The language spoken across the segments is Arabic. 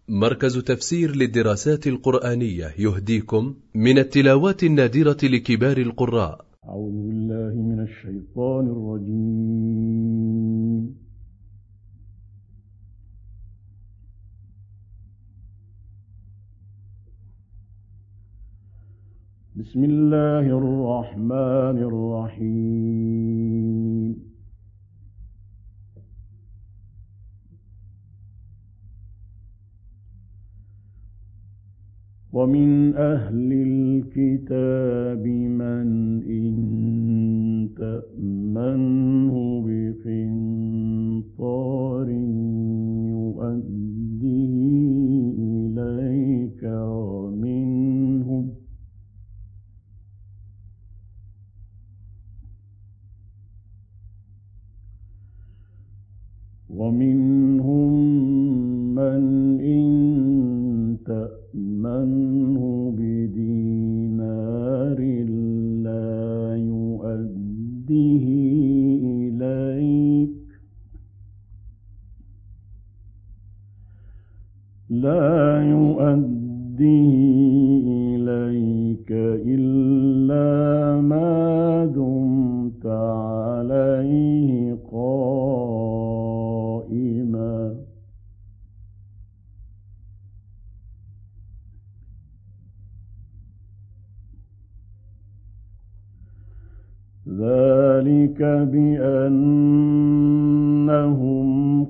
مركز تفسير للدراسات القرآنية يهديكم من التلاوات النادرة لكبار القراء. أعوذ بالله من الشيطان الرجيم. بسم الله الرحمن الرحيم. ومن أهل الكتاب من إن تأمنه بقنطار يؤديه إليك ومنهم من إن تأمنه بدينار لا يؤديه إليك إلا ما دمت عليه قائما. ذلك بأنهم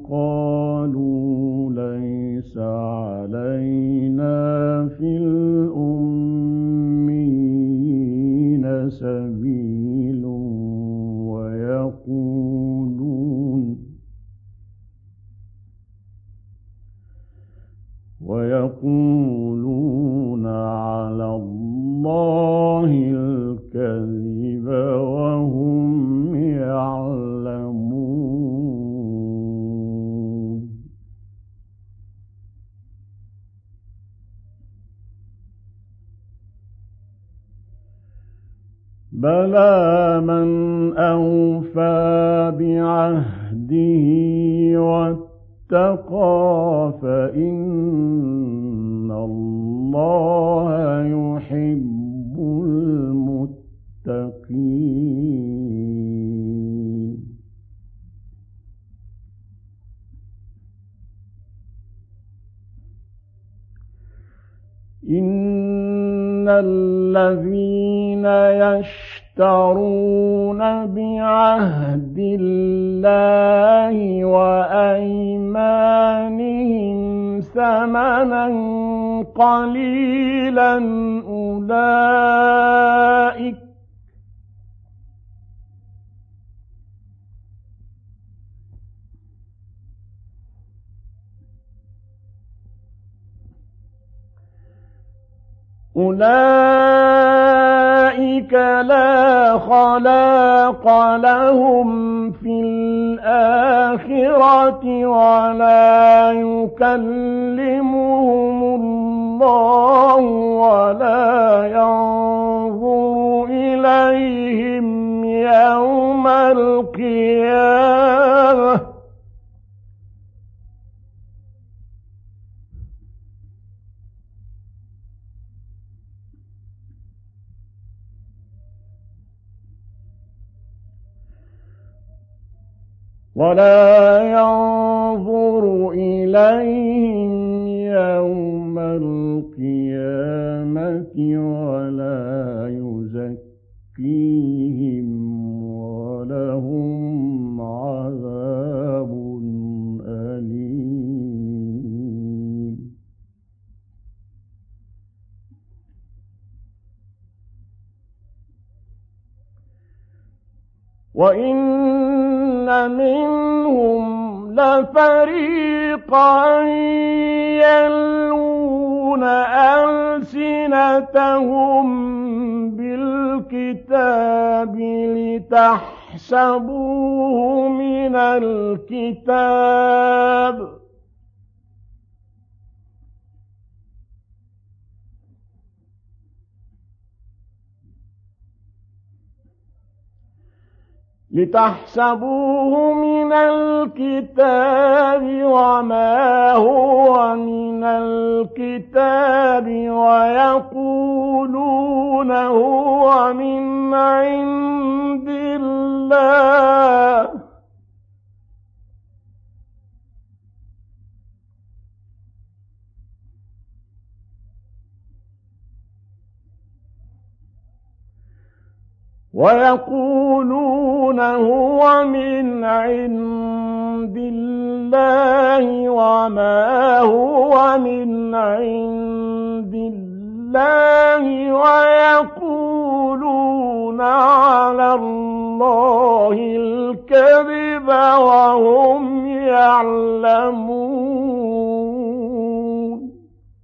قالوا ليس علينا في الأميين سبيل ويقولون على الله الكذب وهم يعلمون. بلى من أوفى بعهده واتقى فإن الله يحب المتقين. إن الذين يشترون بعهد الله وأيمانهم ثمنا قليلا أولئك لا خلاق لهم في الآخرة ولا يكلمهم الله ولا ينظر إليهم يوم القيامة ولا يزكيهم ولهم عذاب أليم. وإن منهم لفريقا يلوون ألسنتهم بالكتاب لتحسبوه من الكتاب وما هو من الكتاب ويقولون هو من عند الله وما هو من عند الله ويقولون على الله الكذب وهم يعلمون.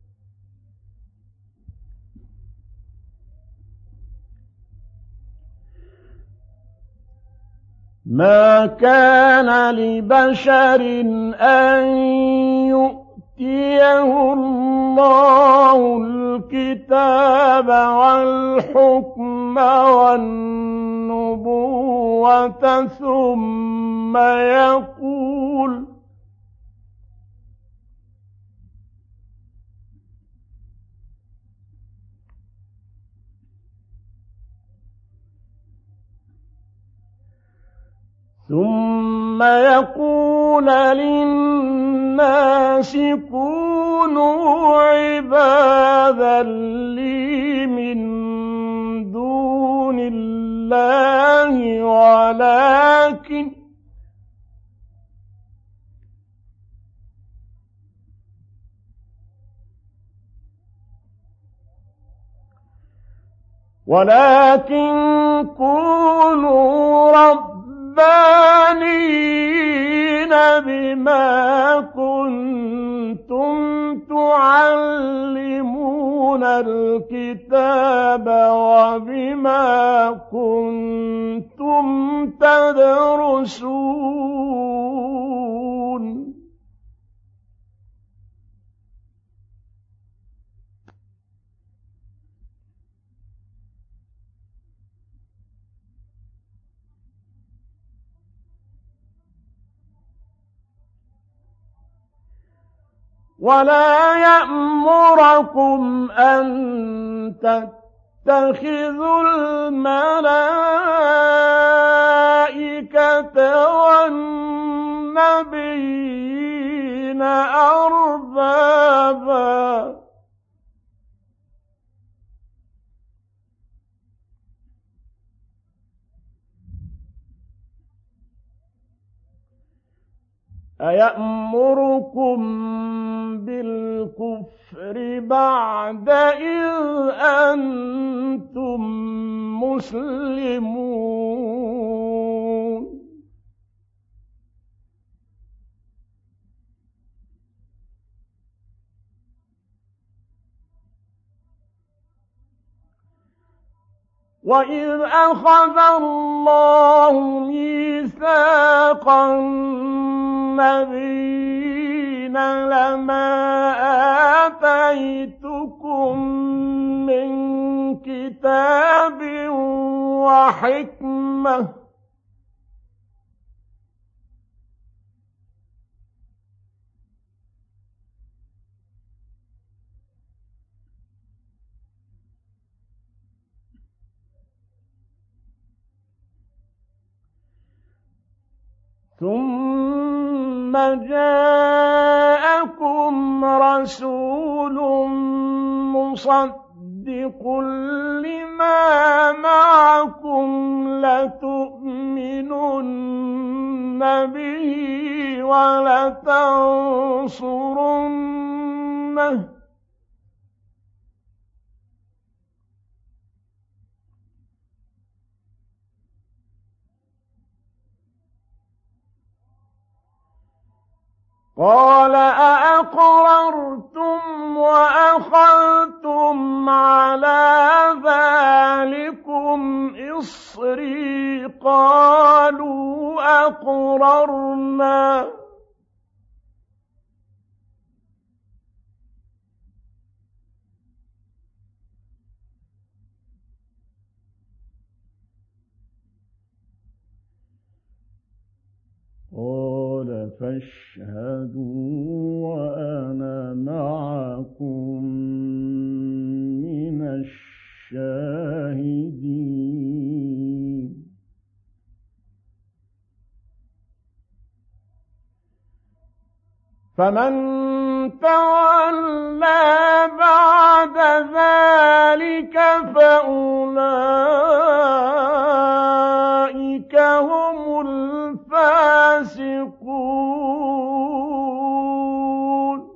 ما كان لبشر أن يؤتيه الله الكتاب والحكم والنبوة ثم يقول للناس كونوا عبادا لي من دون الله ولكن كونوا ربانيين بما كنتم تعلمون الكتاب وبما كنتم تدرسون. ولا يأمركم أن تتخذوا الملائكة والنبيين أربابا أيأمركم بالكفر بعد إذ أنتم مسلمون. وإذ أخذ الله ميثاق النبيين لما آتيتكم من كتاب وحكمة ثم جاءكم رسول مصدق لما معكم لتؤمنن به ولتنصرنه قال أأقررتم وأخذتم على ذلكم إصري قالوا أقررنا قال فاشهدوا وأنا معكم فمن تولى بعد ذلك فأولئك هم الفاسقون.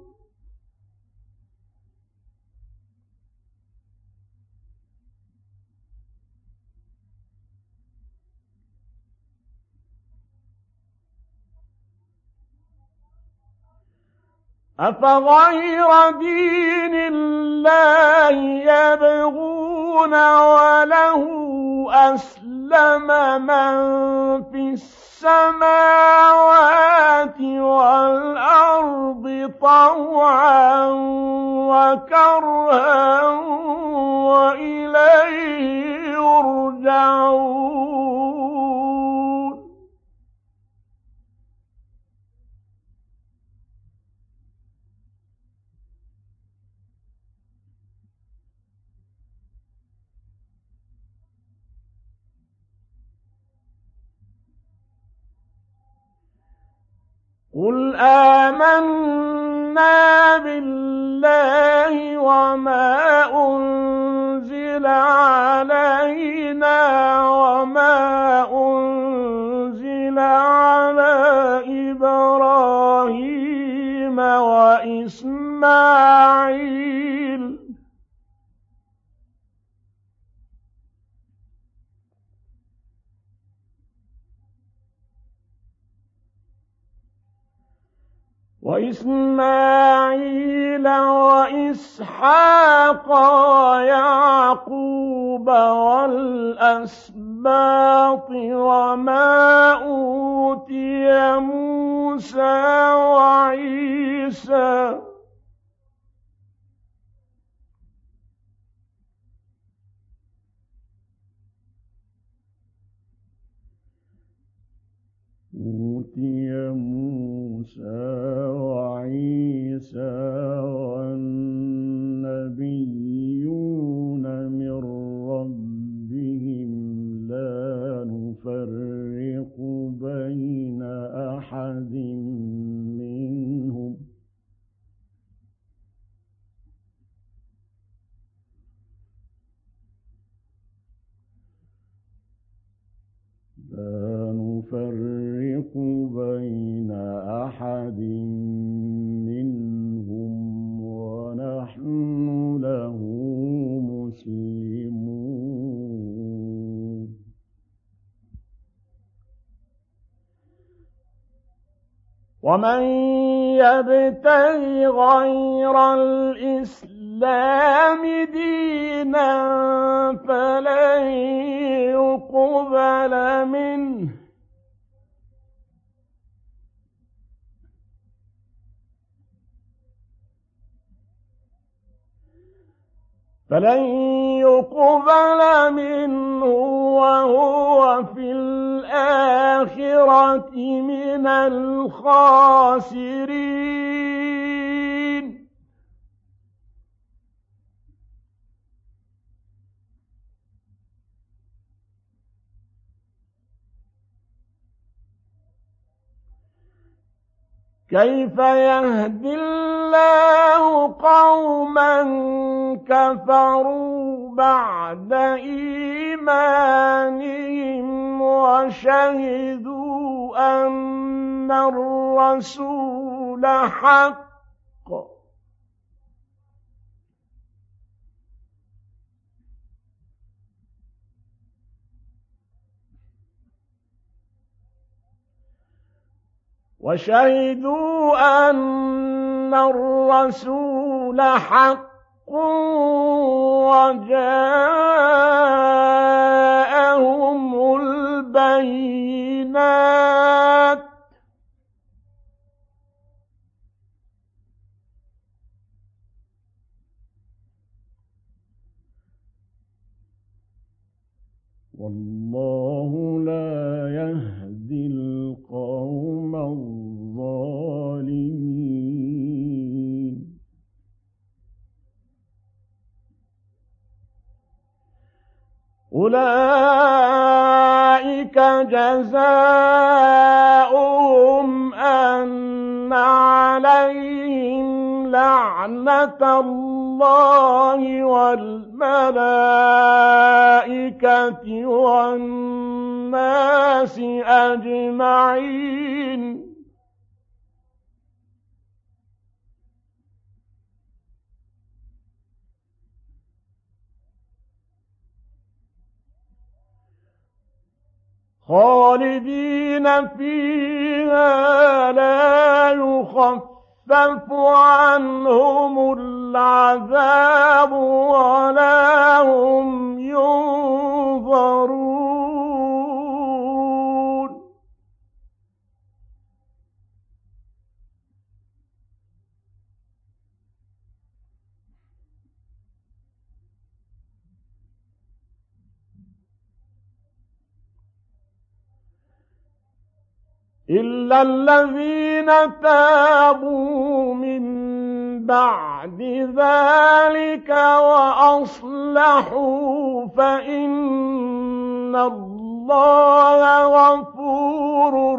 أفغير دين الله يبغون وله أسلم من في السماوات والأرض طوعا وكرها وإليه يرجعون. قل آمنا بالله وما أنزل علينا وما أنزل على إبراهيم وإسماعيل وإسحاق ويعقوب والأسباط وما أوتي موسى وعيسى والنبيون من ربهم لا نفرق بين أحد منهم ونحن له مسلمون. ومن يبتغ غير الإسلام دينا فلن يقبل منه وهو في الآخرة من الخاسرين. كيف يهدي الله قوما كفروا بعد إيمانهم وشهدوا أن الرسول حق وجاءهم البينات والله لا يهدي القوم الظالمين. أولئك جزاؤهم أن عليهم لعنة الله والملائكة والناس أجمعين خالدين فيها لا يخفف عنهم العذاب ولا هم ينظرون إلا الذين تابوا من بعد ذلك وأصلحوا فإن الله غفور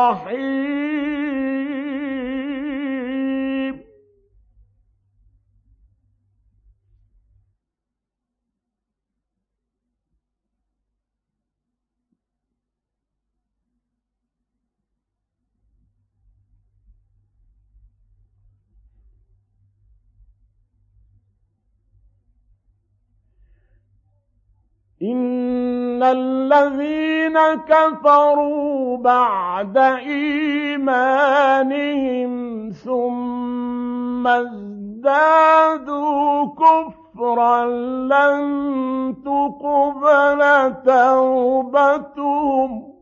رحيم إن الذين كفروا بعد إيمانهم ثم ازدادوا كفرا لن تقبل توبتهم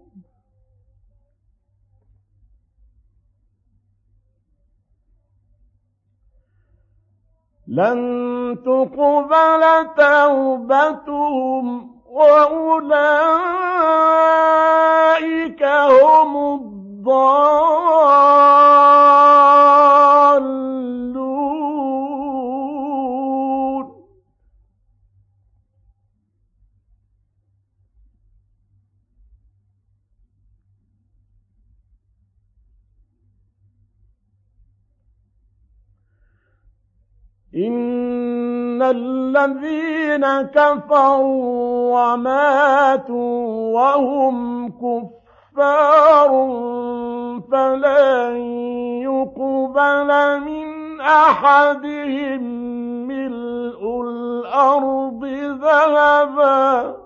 وأولئك هم الضالون إن الذين كفروا وماتوا وهم كفار فلن يقبل من أحدهم ملء الأرض ذهبا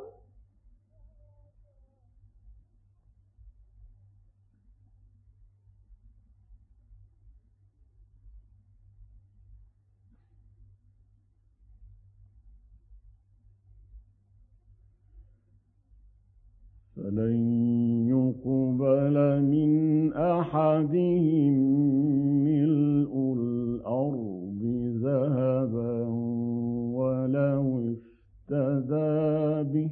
فلن يقبل من أحدهم ملء الأرض ذهبا ولو افتدى به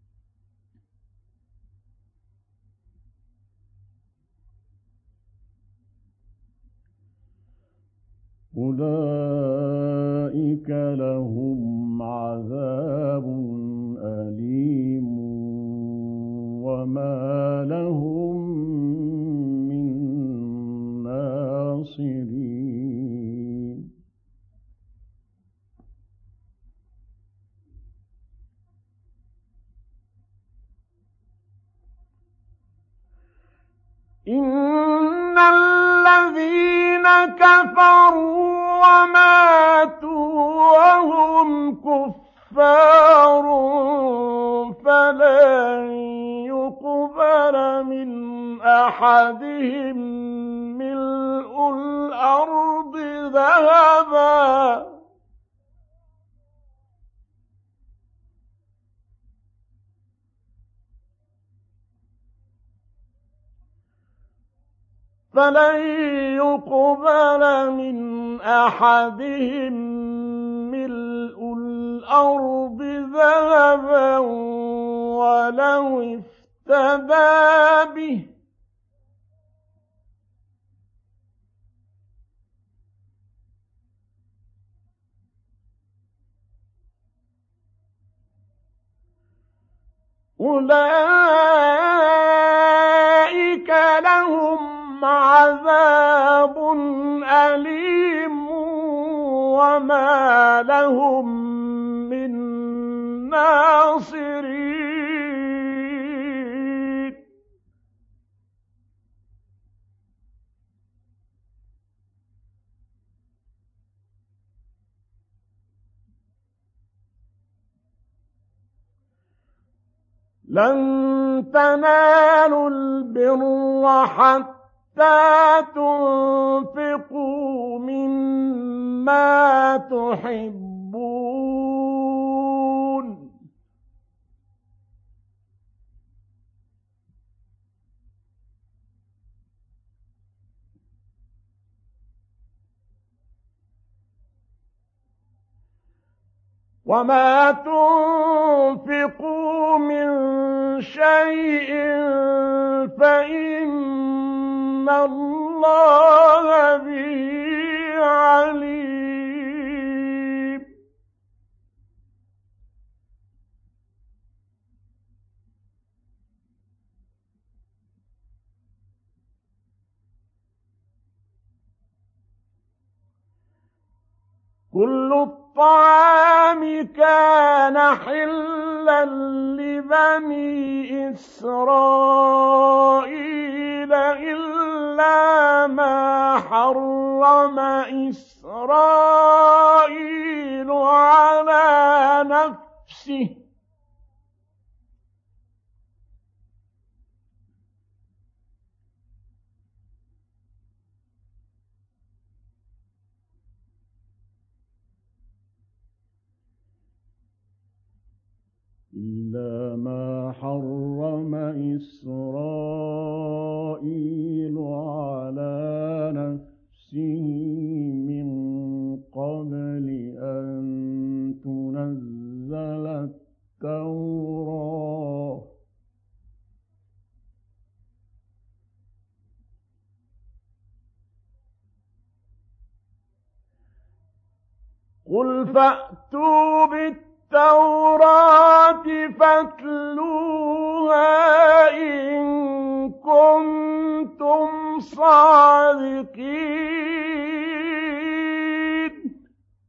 أولئك لهم عذاب أليم وما لهم من ناصرين إن الذين كفروا وماتوا وهم كفار فلن يقبل من أحدهم ملء الأرض ذهبا فلن يقبل من أحدهم ملء الأرض ذهبا ولو افتدى به أولئك لهم عذاب أليم وما لهم من ناصرين. لن تنالوا البر حتى تنفقوا مما تحبون. وما تنفقوا من شيء فإن الله به عليم. كل الطعام كان حلا لبني إسرائيل إلا ما حرم إسرائيل على نفسه إلا ما حرم إسرائيل على نفسه من قبل أن تنزل التوراة. قل فأتوا بالتوراة فاتلوها إن كنتم صادقين.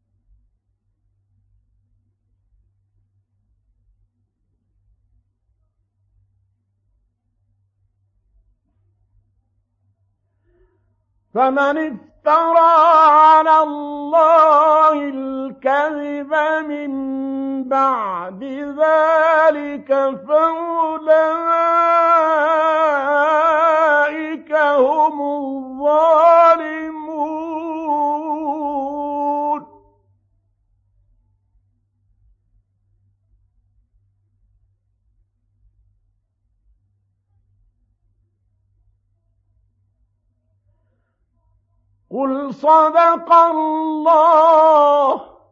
فمن افترى على الله الكذب من بعد ذلك فأولئك هم الظالمون. قل صدق الله.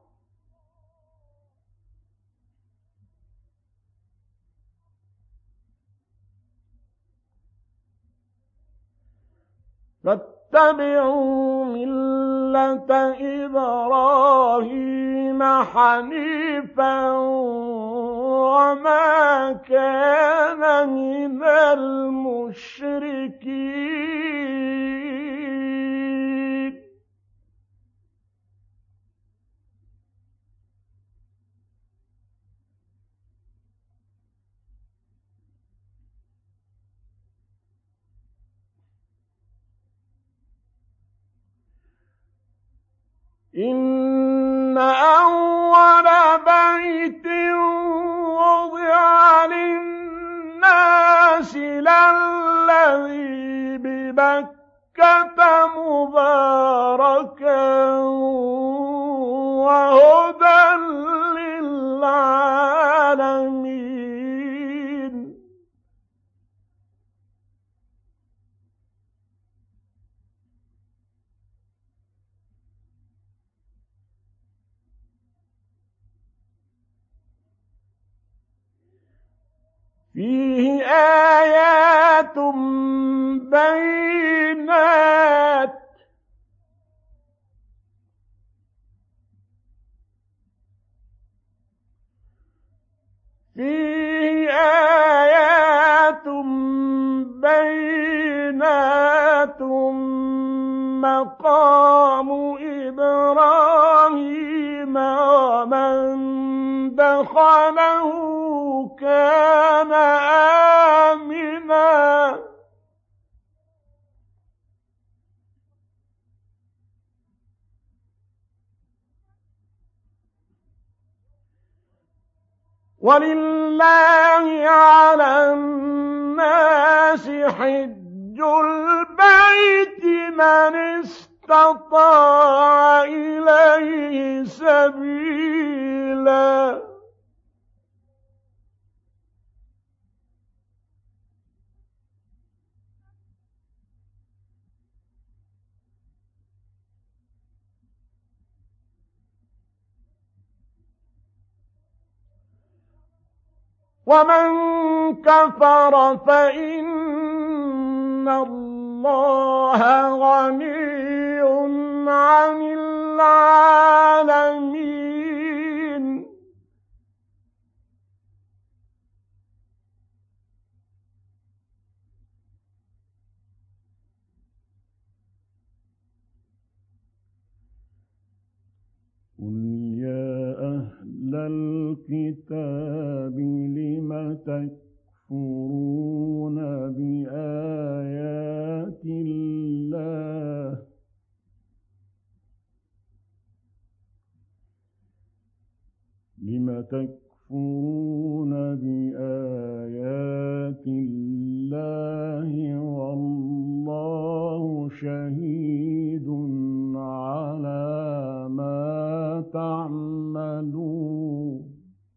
فاتبعوا ملة إبراهيم حنيفا وما كان من المشركين. إن أول بيت وضع للناس للذي ببكة مباركا وهدى للعالمين. فيه آيات بينات مقام إبراهيم ولله على الناس حج البيت من استطاع إليه سبيلا ومن كفر فإن الله غني عن العالمين قل يا أهل الكتاب لم تكفرون بآيات الله والله شهيد على ما تعملون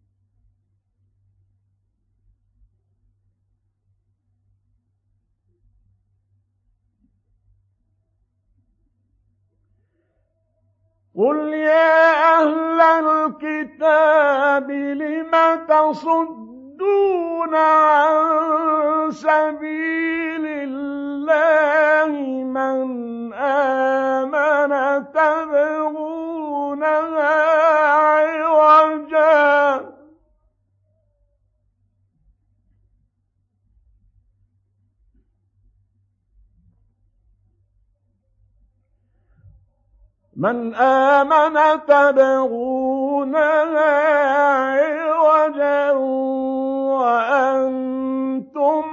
قل يا أهل الكتاب لم تصدون عن سبيل الله من آمن تبغونها عوجا وأنتم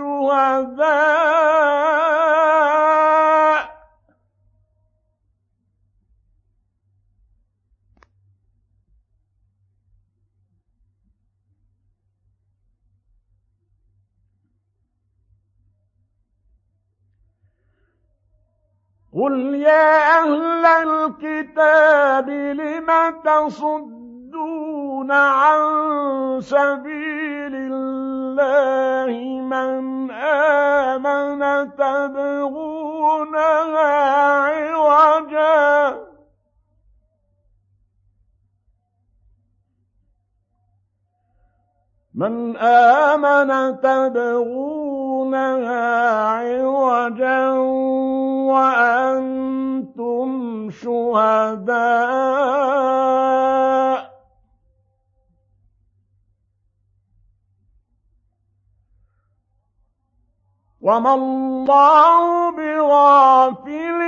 شهداء قل يا أهل الكتاب لم تصدون عن سبيل الله من آمن تبغونها عوجا وأنتم شهداء وما الله بغافل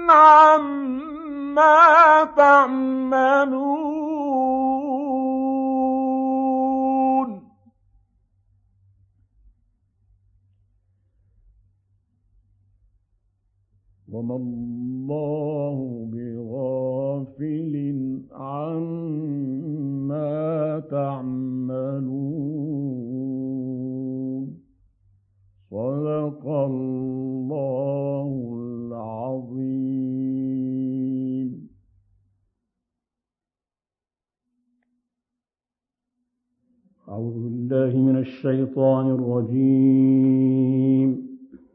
عما تعملون وما الله بغافل عما تعملون صدق الله العظيم. أعوذ بالله من الشيطان الرجيم.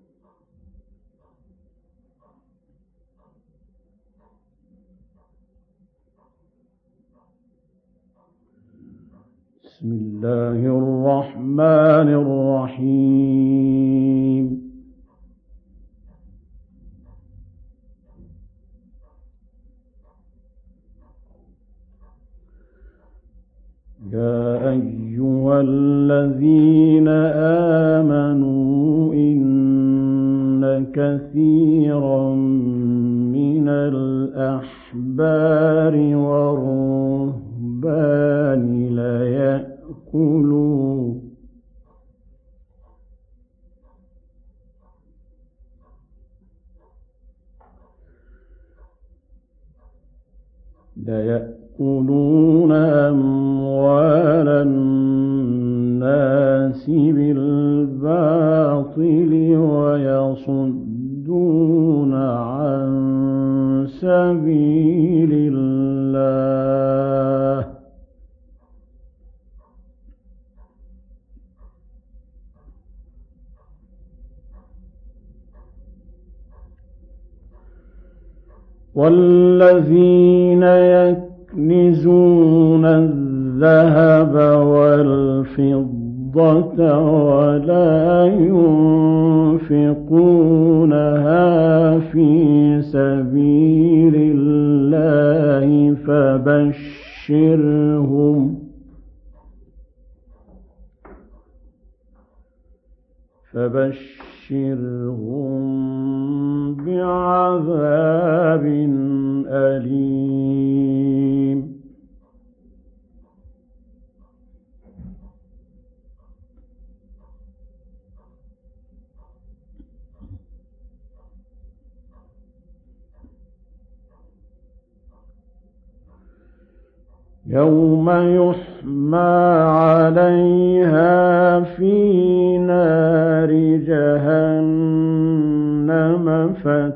بسم الله الرحمن الرحيم. يا أيها الذين آمنوا إن كثيرا من الأحبار والرهبان ليأكلون أموال والذين يكنزون الذهب والفضة ولا ينفقونها في سبيل الله فبشرهم بعذاب أليم. يوم يحمى عليها في نار جهنم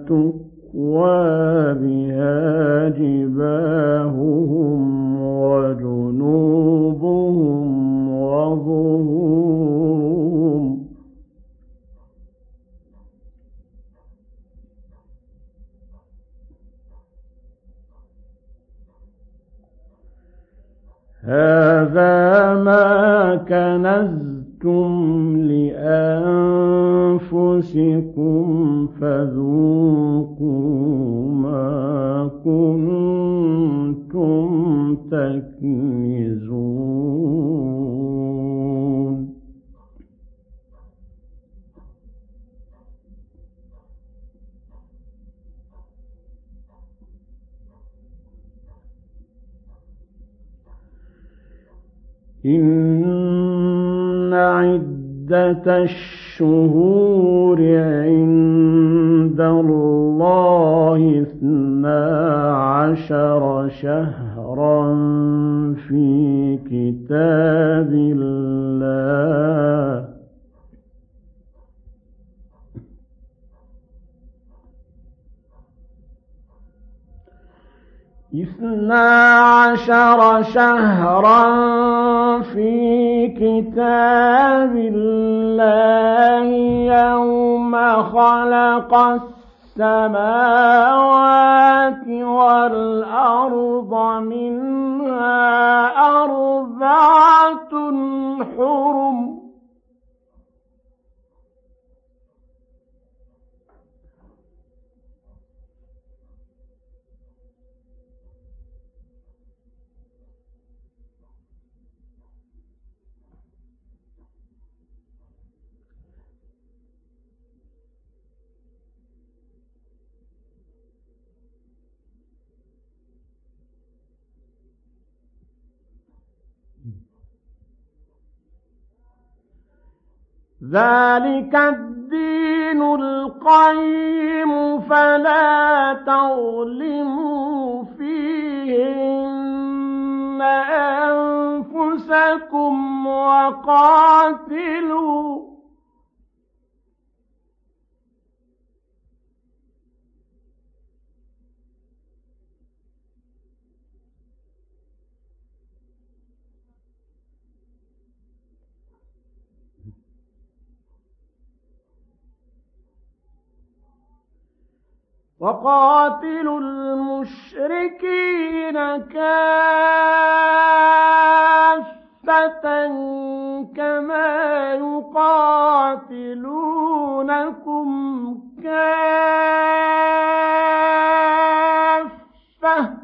فتكوى بها جباههم وجنوبهم وظهورهم هذا ما كنزتم لأنفسكم فذوقوا ما كنتم تكنزون. إن عدة الشهور عند الله 12 شهرا في كتاب الله 12 شهرا في كتاب الله يوم خلق السماوات والأرض منها 4 حرم ذلك الدين القيم فلا تظلموا فيهن أنفسكم وقاتلوا المشركين كافة كما يقاتلونكم كافة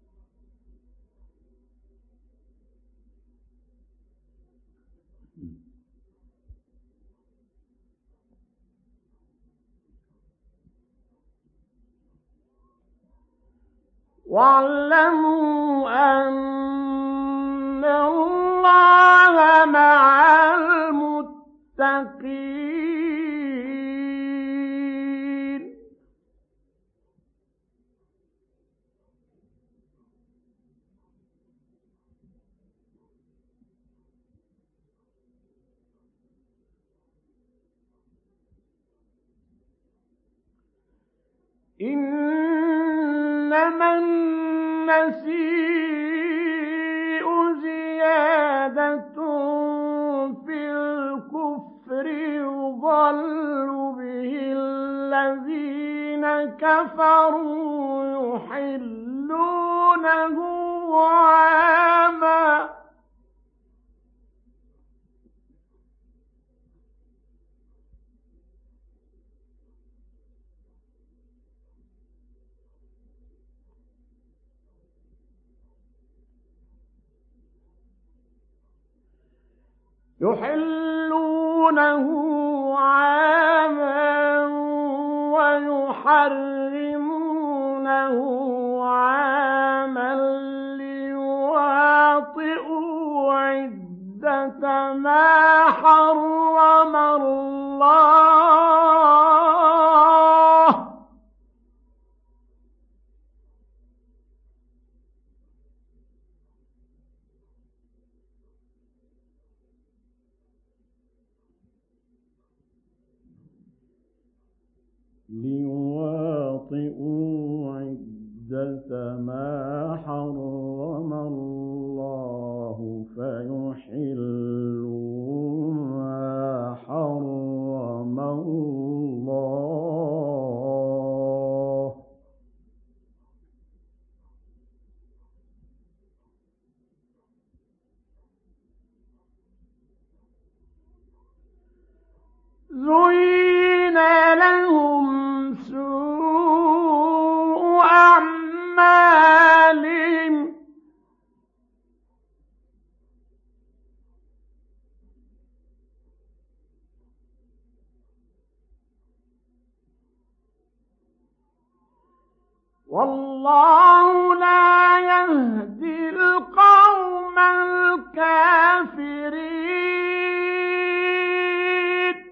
واعلموا أن الله مع المتقين. إنما النسيء زيادة في الكفر يضل به الذين كفروا يحلونه عاما ويحرمونه عاما ليواطئوا عدة ما حرم الله فيحلوا ما حرم الله زين لهم سوء أعمالهم والله لا يهدي القوم الكافرين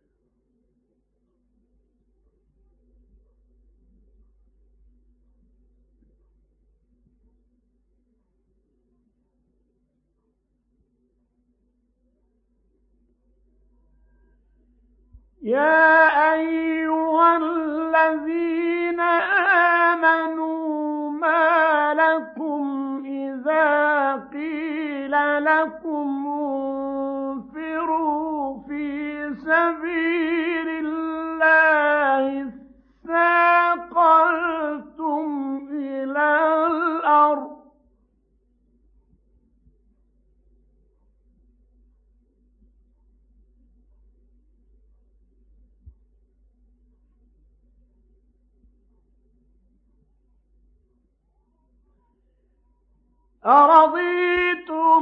يا أيها الذين آمنوا ما لكم إذا قيل لكم انفروا في سبيل الله اثاقلتم إلى الأرض أرضيتم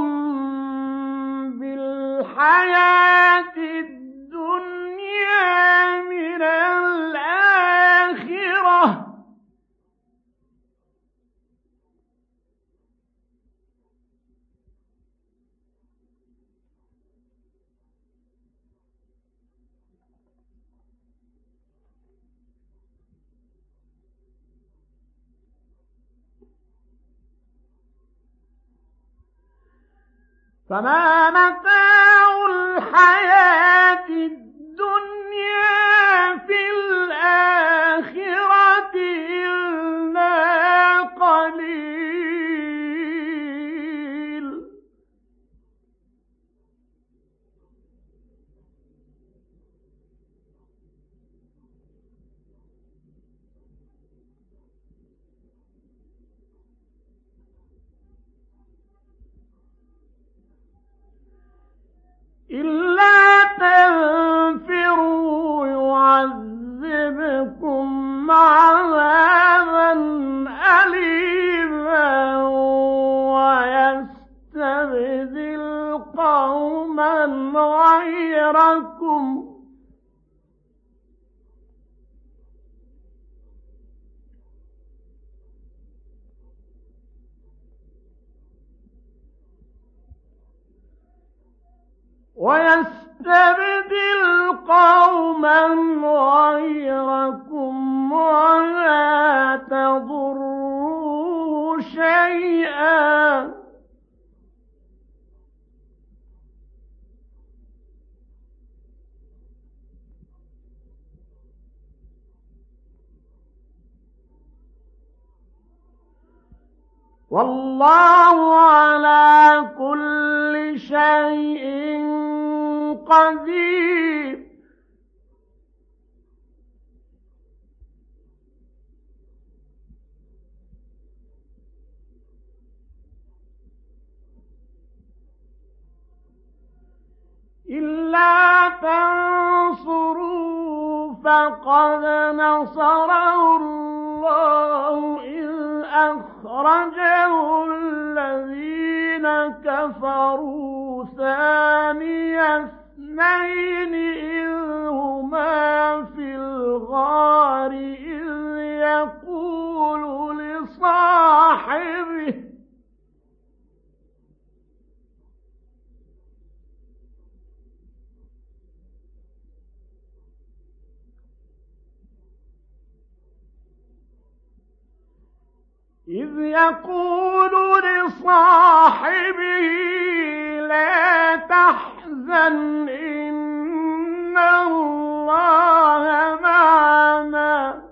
بالحياة الدنيا من الآخرة فما متاع الحياة الدنيا في الآخرة إلا قليل إلا تنفروا يعذبكم عذابا أليما ويستبدل قوما غيركم ولا تضروه شيئا والله على كل شيء قدير إلا تنصروا فقد نصره الله إذ أخرجه الذين كفروا ثاني اثنين إذ هما في الغار إذ يقول لصاحبه لا تحزن إن الله معنا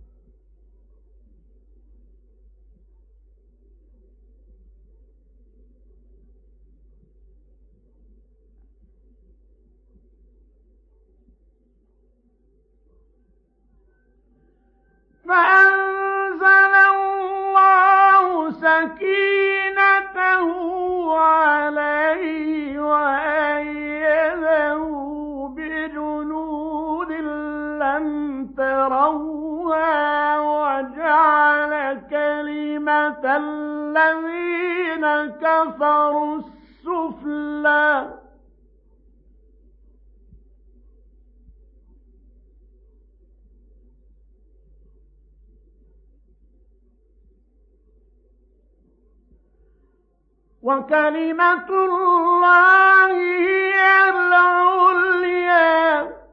فأنزل الله سكينته عليه وأيده بجنود لم تروها وجعل كلمة الذين كفروا السفلى وكلمة الله هي العليا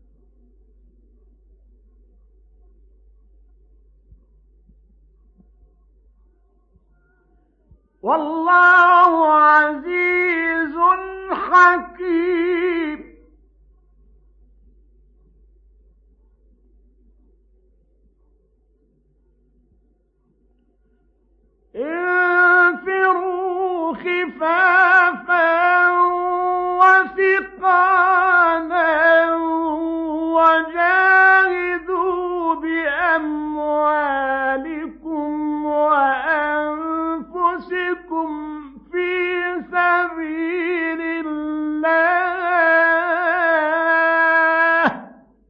والله عزيز حكيم انفروا خفافا وثقالا وجاهدوا بأموالكم وأنفسكم في سبيل الله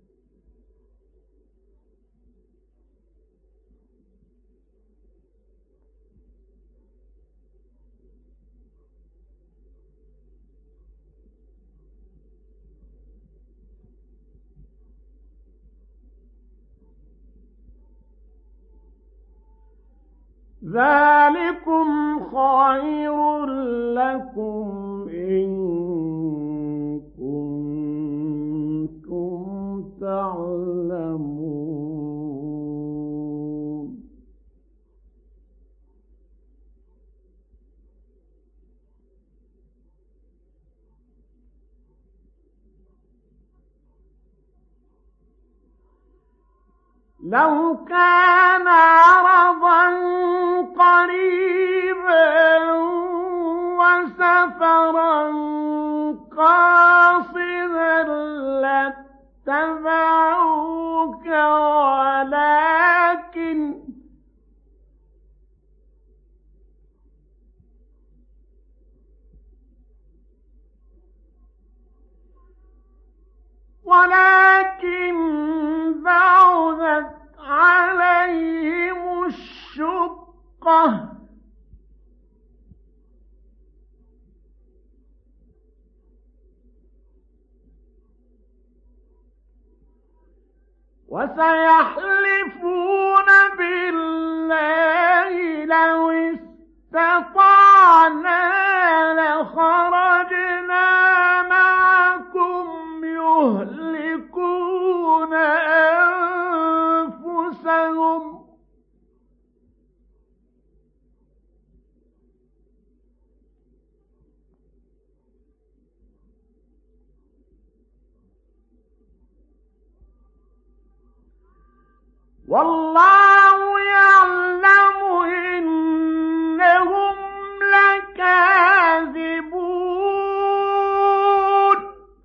ذلكم خير لكم إن كنتم تعلمون لو كان عرضا قريبا وسفرا قاصدا لاتبعوك ولكن بعدت عليهم الشقة وسيحلفون بالله لو استطعنا لخرجنا معكم يهلكون أنفسهم والله يعلم إنهم لكاذبون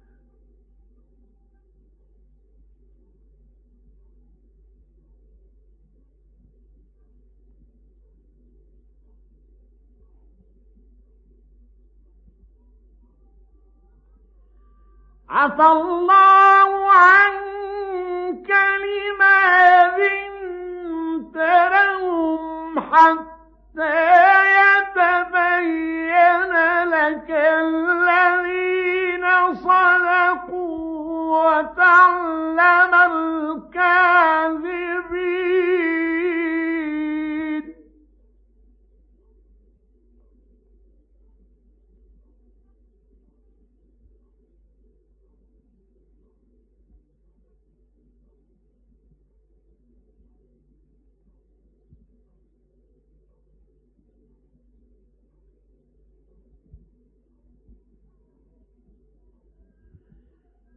عفى الله عنك لما أذنت لهم حتى يتبين لك الذي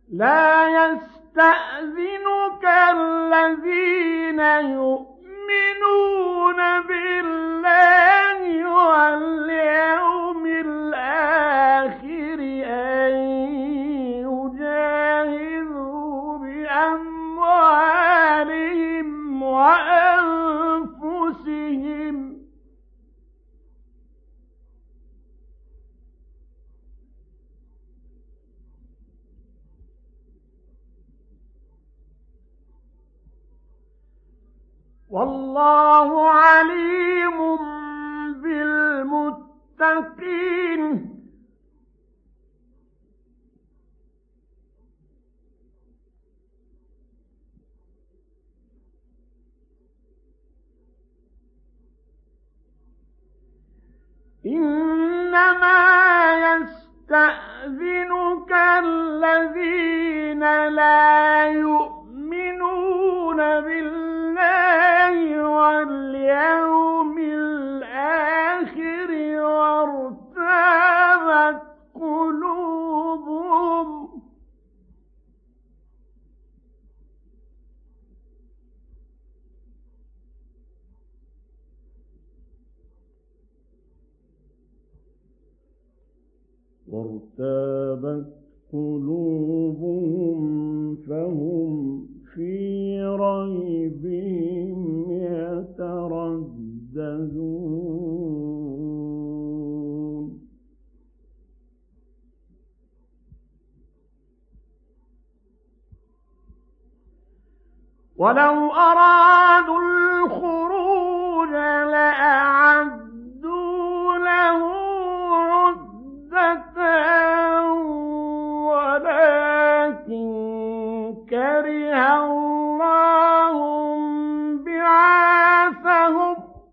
لا يستأذنك الذين يؤمنون بالله واليوم الآخر أن يجاهدوا بأموالهم وأنفسهم والله عليم بالمتقين إنما يستأذنك الذين لا يؤمنون بالله واليوم الآخر وارتابت قلوبهم فهم في ريبهم يترددون ولو أرادوا الخروج لأعدوا له عدة ولكن كره الله بعاثهم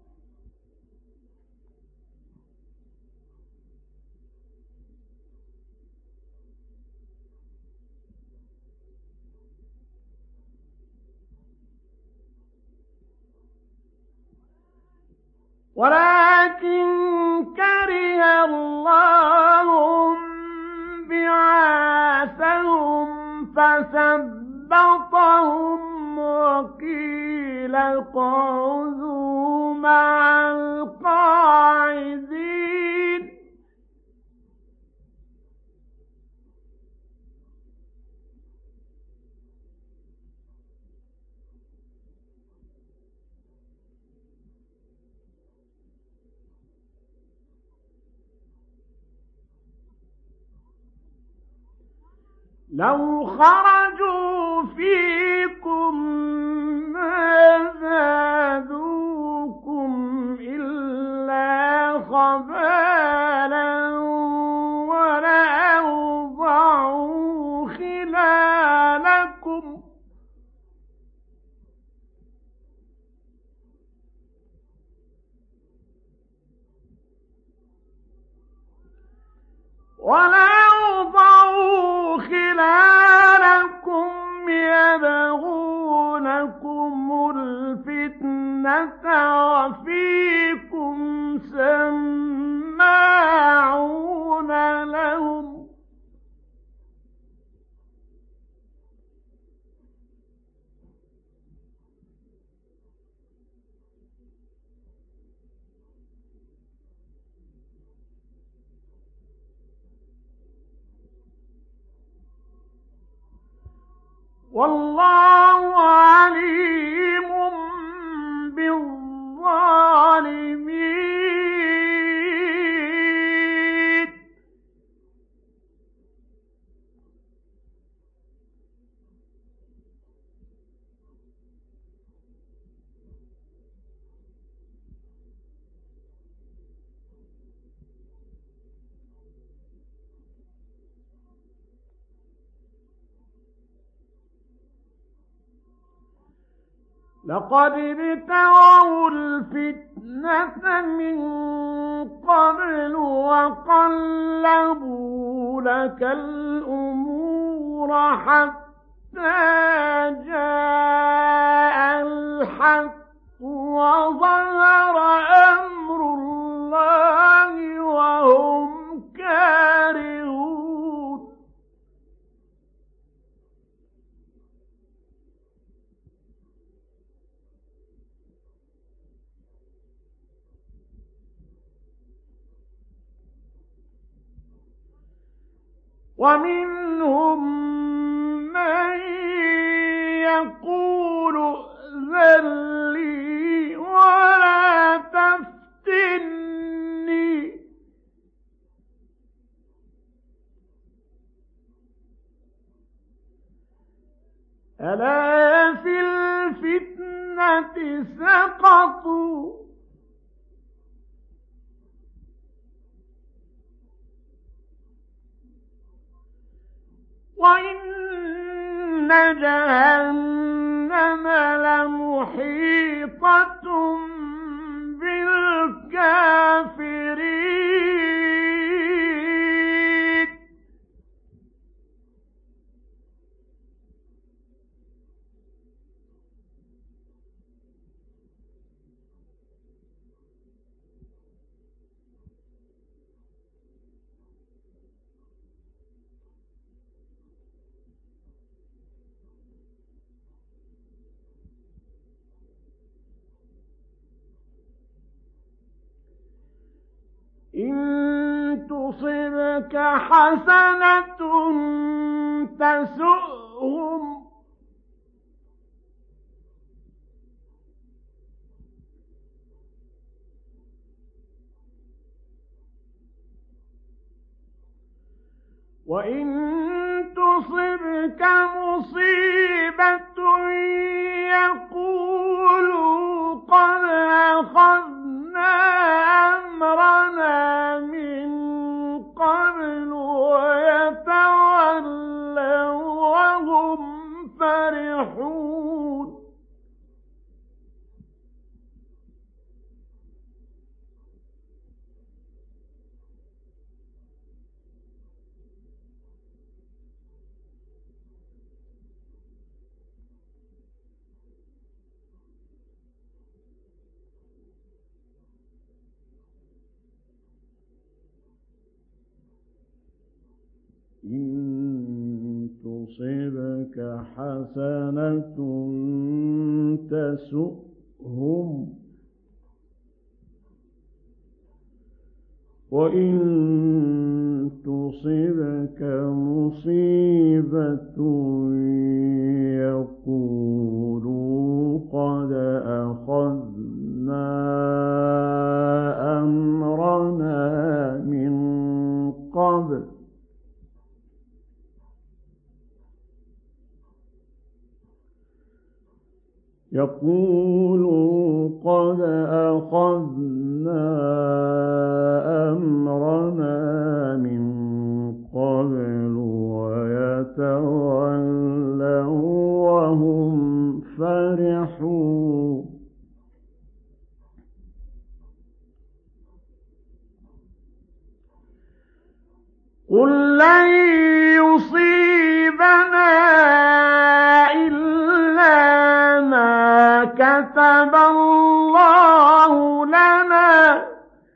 فثبطهم وقيل اقعدوا مع القاعدين لو خرجوا فيكم ما زادوكم إلا خبالا ولأوضعوا خلالكم يبغونكم الفتنة وفيكم سماعون لهم والله عليم بالظالمين لقد ابتغوا الفتنة من قبل وقلبوا لك الأمور حتى جاء الحق وظهر أمر الله وهم كارهون ومنهم من يقول ائذن لي ولا تفتني ألا في الفتنة سقطوا وإن جهنم لمحيطة بالكافرين إن تصبك حسنة تسؤهم وإن تصبك مصيبة يقولوا قد أخذنا أمرنا من قبل ويتولوا وهم فرحون إن تصبك حسنة تسؤهم وإن تصبك مصيبة يقولوا قد أخذنا أمرنا من قبل يقولوا قد أخذنا أمرنا من قبل ويتولوا وهم فرحون قل لن يصيبنا كتب الله لنا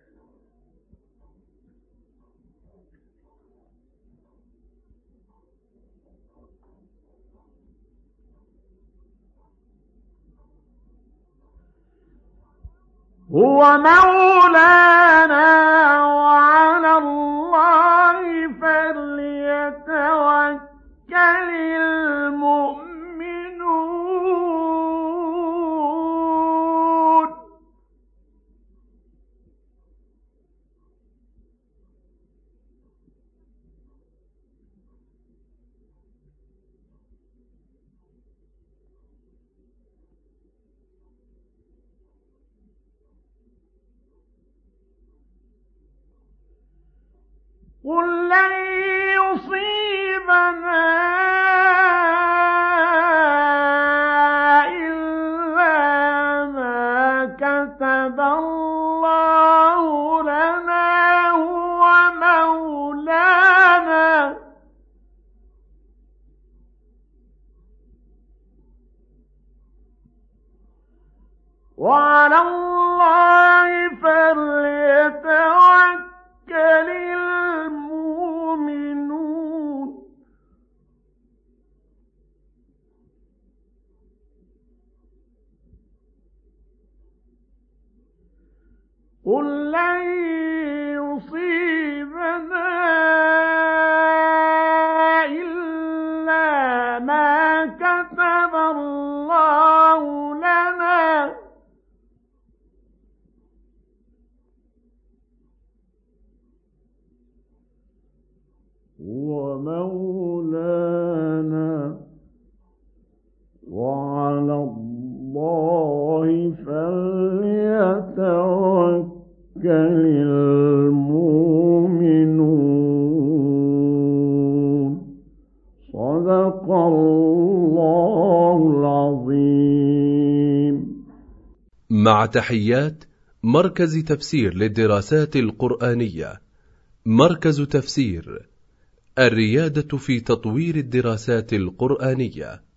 هو مولانا وعلى الله فليتوكل المؤمنون قل لن يصيبنا إلا ما كتب الله لنا هو مولانا وعلى الله فليتوكل المؤمنون قل لن يصيبنا للمؤمنون. صدق الله العظيم. مع تحيات مركز تفسير للدراسات القرآنية. مركز تفسير، الريادة في تطوير الدراسات القرآنية.